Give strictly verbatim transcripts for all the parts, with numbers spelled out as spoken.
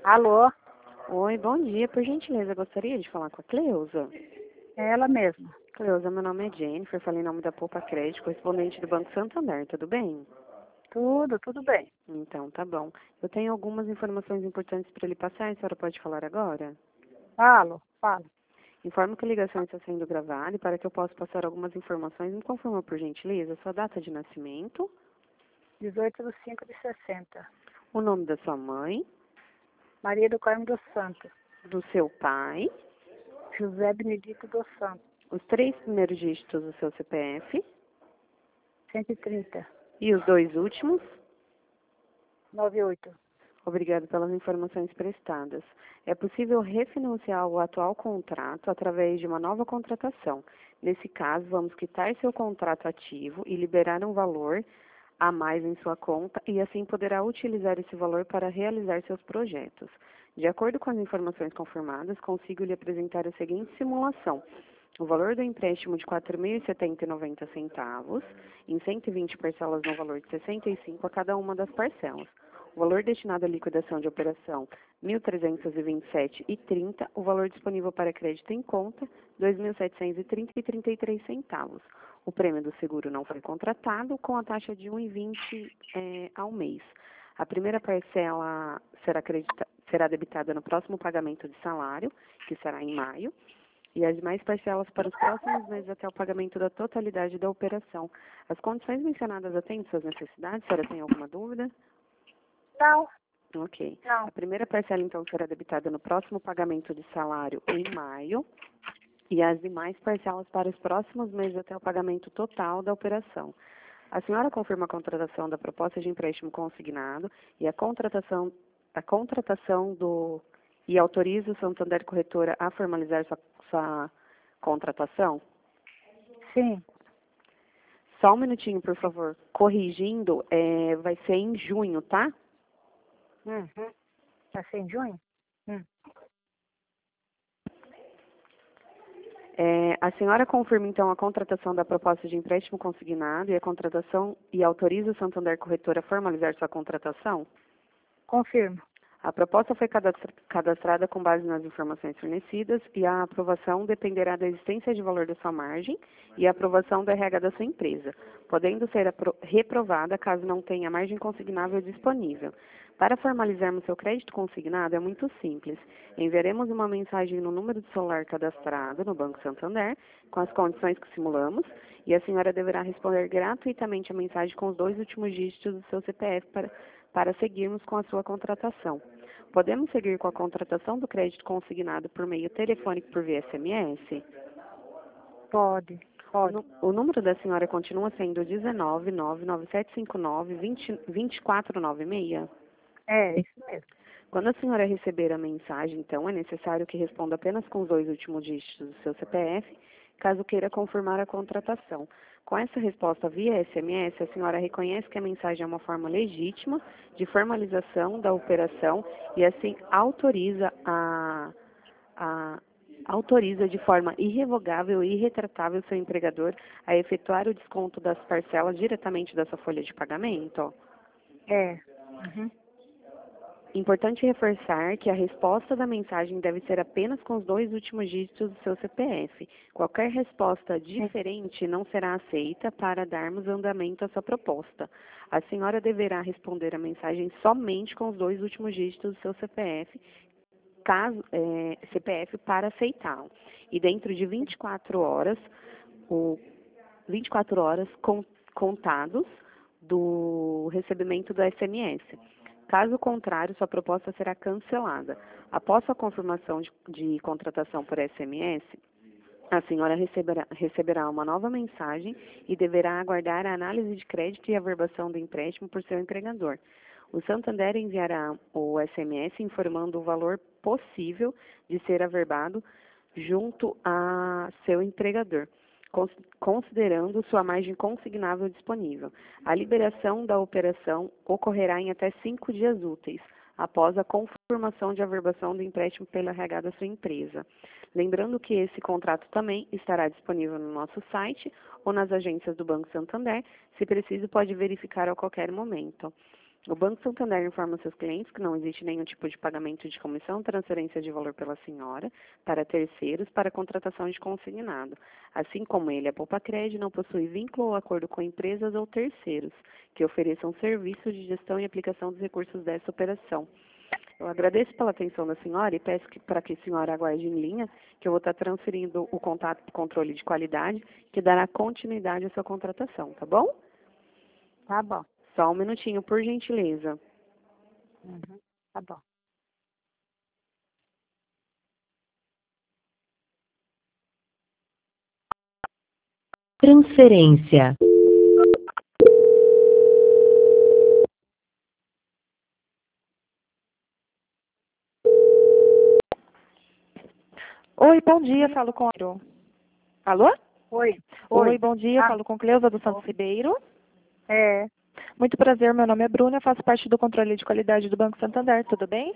Alô, Oi, bom dia. Por gentileza, gostaria de falar com a Cleusa. é ela mesma. Cleusa, meu nome é Jennifer, falei em nome da Poupa Crédito, correspondente do Banco Santander, tudo bem? Tudo, tudo bem. Então, tá bom. Eu tenho algumas informações importantes para lhe passar, a senhora pode falar agora? Falo, falo. Informo que a ligação está sendo gravada e para que eu possa passar algumas informações, me confirma por gentileza sua data de nascimento, dezoito de cinco de sessenta. o nome da sua mãe, Maria do Carmo dos Santos. do seu pai, José Benedito dos Santos. os três primeiros dígitos do seu C P F cento e trinta. e os dois últimos. noventa e oito. Obrigado pelas informações prestadas. É possível refinanciar o atual contrato através de uma nova contratação. Nesse caso, vamos quitar seu contrato ativo e liberar um valor a mais em sua conta e assim poderá utilizar esse valor para realizar seus projetos. De acordo com as informações confirmadas, consigo lhe apresentar a seguinte simulação. O valor do empréstimo de quatro mil e setenta e noventa centavos, em cento e vinte parcelas no valor de sessenta e cinco a cada uma das parcelas. O valor destinado à liquidação de operação, mil trezentos e vinte e sete vírgula trinta. O valor disponível para crédito em conta, dois mil setecentos e trinta vírgula trinta e três centavos. O prêmio do seguro não foi contratado, com a taxa de um vírgula vinte é, ao mês. A primeira parcela será, acredita, será debitada no próximo pagamento de salário, que será em maio, e as demais parcelas para os próximos meses até o pagamento da totalidade da operação. As condições mencionadas atendem suas necessidades? A senhora tem alguma dúvida? Não, Ok. não. A primeira parcela, então, será debitada no próximo pagamento de salário em maio e as demais parcelas para os próximos meses até o pagamento total da operação. A senhora confirma a contratação da proposta de empréstimo consignado e a contratação, a contratação do e autoriza o Santander Corretora a formalizar sua, sua contratação? Sim. Só um minutinho, por favor. Corrigindo, é, vai ser em junho, tá? Uhum. Vai ser em junho? Hum. É, a senhora confirma, então, a contratação da proposta de empréstimo consignado e a contratação e autoriza o Santander Corretora a formalizar sua contratação? Confirmo. A proposta foi cadastra- cadastrada com base nas informações fornecidas e a aprovação dependerá da existência de valor da sua margem e a aprovação do R H da sua empresa, podendo ser apro- reprovada caso não tenha margem consignável disponível. Para formalizarmos seu crédito consignado é muito simples. Enviaremos uma mensagem no número de celular cadastrado no Banco Santander, com as condições que simulamos, e a senhora deverá responder gratuitamente a mensagem com os dois últimos dígitos do seu C P F para, para seguirmos com a sua contratação. Podemos seguir com a contratação do crédito consignado por meio telefônico por via S M S? Pode, O, pode. nu- o número da senhora continua sendo dezenove, nove nove sete cinco nove, vinte quatro nove seis? É, isso mesmo. Quando a senhora receber a mensagem, então, é necessário que responda apenas com os dois últimos dígitos do seu C P F, caso queira confirmar a contratação. Com essa resposta via S M S, a senhora reconhece que a mensagem é uma forma legítima de formalização da operação e, assim, autoriza a, a autoriza de forma irrevogável e irretratável seu empregador a efetuar o desconto das parcelas diretamente da sua folha de pagamento? É. Uhum. Importante reforçar que a resposta da mensagem deve ser apenas com os dois últimos dígitos do seu C P F. Qualquer resposta diferente não será aceita para darmos andamento à sua proposta. A senhora deverá responder a mensagem somente com os dois últimos dígitos do seu C P F, caso, é, C P F para aceitá-lo. E dentro de vinte e quatro horas, o vinte e quatro horas con- contados do recebimento do S M S. Caso contrário, sua proposta será cancelada. Após a confirmação de, de contratação por S M S, a senhora receberá, receberá uma nova mensagem e deverá aguardar a análise de crédito e averbação do empréstimo por seu empregador. O Santander enviará o S M S informando o valor possível de ser averbado junto a seu empregador, considerando sua margem consignável disponível. A liberação da operação ocorrerá em até cinco dias úteis, após a confirmação de averbação do empréstimo pela R H da sua empresa. Lembrando que esse contrato também estará disponível no nosso site ou nas agências do Banco Santander. Se preciso, pode verificar a qualquer momento. O Banco Santander informa seus clientes que não existe nenhum tipo de pagamento de comissão, transferência de valor pela senhora para terceiros para contratação de consignado. Assim como ele, a Poupa-Cred não possui vínculo ou acordo com empresas ou terceiros que ofereçam serviços de gestão e aplicação dos recursos dessa operação. Eu agradeço pela atenção da senhora e peço que, para que a senhora aguarde em linha, que eu vou estar transferindo o contato de controle de qualidade, que dará continuidade à sua contratação, tá bom? Tá bom. Só um minutinho, por gentileza. Uhum. Tá bom. Transferência. Oi, bom dia, falo com... Alô? Oi. Oi, Oi. bom dia, Ah, falo com Cleusa do Santos Ribeiro. é. Muito prazer, meu nome é Bruna, faço parte do controle de qualidade do Banco Santander, tudo bem?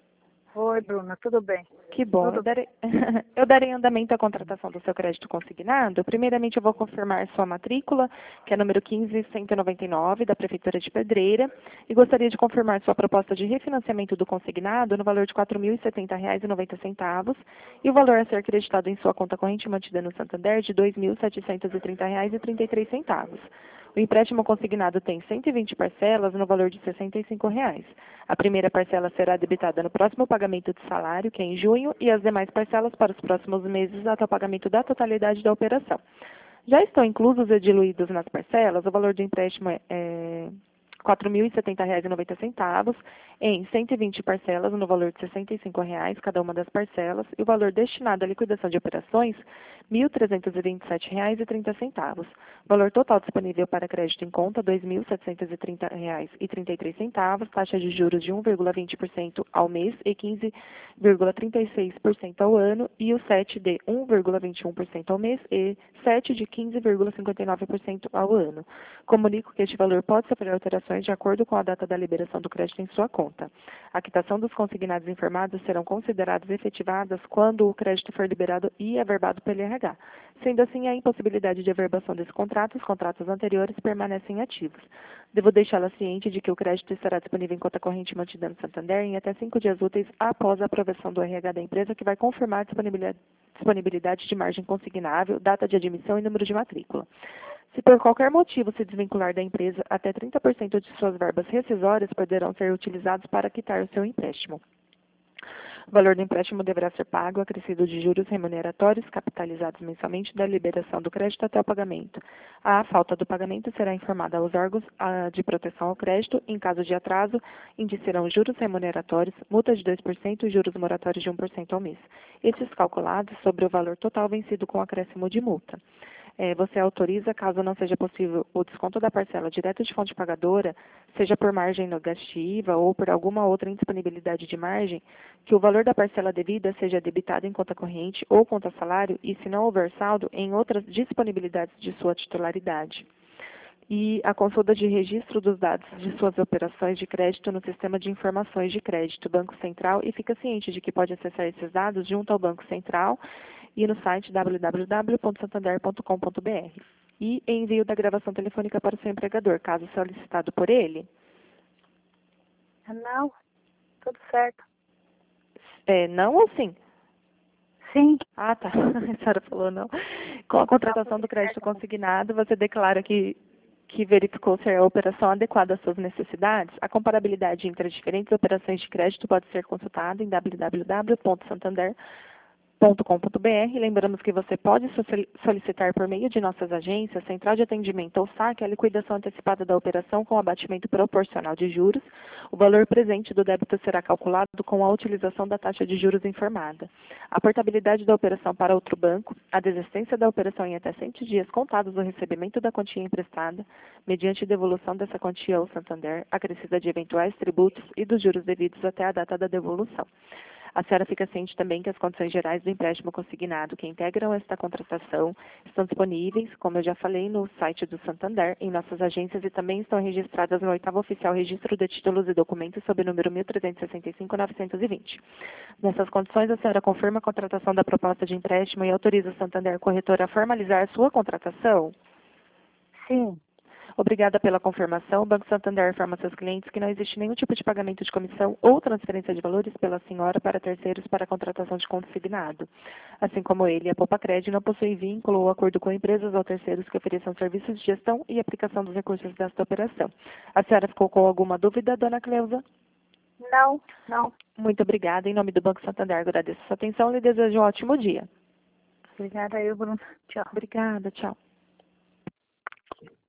Oi, Bruna, tudo bem? Que bom, Tudo eu darei, eu darei andamento à contratação do seu crédito consignado. Primeiramente, eu vou confirmar sua matrícula, que é número quinze cento e noventa e nove, da Prefeitura de Pedreira, e gostaria de confirmar sua proposta de refinanciamento do consignado no valor de quatro mil e setenta reais e noventa centavos e o valor a ser creditado em sua conta corrente mantida no Santander de dois mil setecentos e trinta reais e trinta e três centavos. O empréstimo consignado tem cento e vinte parcelas no valor de sessenta e cinco reais. A primeira parcela será debitada no próximo pagamento de salário, que é em junho, e as demais parcelas para os próximos meses até o pagamento da totalidade da operação. Já estão inclusos e diluídos nas parcelas o valor do empréstimo é, é quatro mil e setenta reais e noventa centavos em cento e vinte parcelas no valor de sessenta e cinco reais cada uma das parcelas e o valor destinado à liquidação de operações mil trezentos e vinte e sete reais e trinta centavos. Valor total disponível para crédito em conta dois mil setecentos e trinta reais e trinta e três centavos, taxa de juros de um vírgula vinte por cento ao mês e quinze vírgula trinta e seis por cento ao ano e o S E T de um vírgula vinte e um por cento ao mês e S E T de quinze vírgula cinquenta e nove por cento ao ano. Comunico que este valor pode sofrer alterações de acordo com a data da liberação do crédito em sua conta. A quitação dos consignados informados serão consideradas efetivadas quando o crédito for liberado e averbado pelo R H. Sendo assim, a impossibilidade de averbação desse contrato, os contratos anteriores permanecem ativos. Devo deixá-la ciente de que o crédito estará disponível em conta corrente mantida no Santander em até cinco dias úteis após a aprovação do R H da empresa, que vai confirmar a disponibilidade, disponibilidade de margem consignável, data de admissão e número de matrícula. Se por qualquer motivo se desvincular da empresa, até trinta por cento de suas verbas rescisórias poderão ser utilizados para quitar o seu empréstimo. O valor do empréstimo deverá ser pago, acrescido de juros remuneratórios capitalizados mensalmente da liberação do crédito até o pagamento. A falta do pagamento será informada aos órgãos ah, de proteção ao crédito. Em caso de atraso, indicarão juros remuneratórios, multa de dois por cento e juros moratórios de um por cento ao mês. Estes calculados sobre o valor total vencido com acréscimo de multa. É, você autoriza, caso não seja possível, o desconto da parcela direto de fonte pagadora, seja por margem negativa ou por alguma outra indisponibilidade de margem, que o valor da parcela devida seja debitado em conta corrente ou conta salário e, se não houver saldo, em outras disponibilidades de sua titularidade. E a consulta de registro dos dados de suas operações de crédito no Sistema de Informações de Crédito, Banco Central, e fica ciente de que pode acessar esses dados junto ao Banco Central e no site w w w ponto santander ponto com ponto b r. E envio da gravação telefônica para o seu empregador, caso solicitado por ele. Não, tudo certo. É, não ou sim? Sim. Ah, tá. A senhora falou não. Com a contratação do crédito consignado, você declara que, que verificou ser a operação adequada às suas necessidades. A comparabilidade entre as diferentes operações de crédito pode ser consultada em w w w ponto santander ponto com ponto b r. Lembramos que você pode solicitar por meio de nossas agências, central de atendimento ou saque, a liquidação antecipada da operação com abatimento proporcional de juros. O valor presente do débito será calculado com a utilização da taxa de juros informada. A portabilidade da operação para outro banco, a desistência da operação em até cem dias contados do recebimento da quantia emprestada, mediante devolução dessa quantia ao Santander, acrescida de eventuais tributos e dos juros devidos até a data da devolução. A senhora fica ciente também que as condições gerais do empréstimo consignado que integram esta contratação estão disponíveis, como eu já falei, no site do Santander, em nossas agências e também estão registradas no oitavo Oficial Registro de Títulos e Documentos sob o número mil trezentos e sessenta e cinco, novecentos e vinte. Nessas condições, a senhora confirma a contratação da proposta de empréstimo e autoriza o Santander Corretora a formalizar sua contratação? Sim. Obrigada pela confirmação. O Banco Santander informa seus clientes que não existe nenhum tipo de pagamento de comissão ou transferência de valores pela senhora para terceiros para a contratação de consignado. Assim como ele, a Poupa-Cred não possui vínculo ou acordo com empresas ou terceiros que ofereçam serviços de gestão e aplicação dos recursos desta operação. A senhora ficou com alguma dúvida, dona Cleusa? Não, não. Muito obrigada. Em nome do Banco Santander, agradeço a sua atenção e lhe desejo um ótimo dia. Obrigada, eu, Bruno. Tchau. Obrigada, tchau.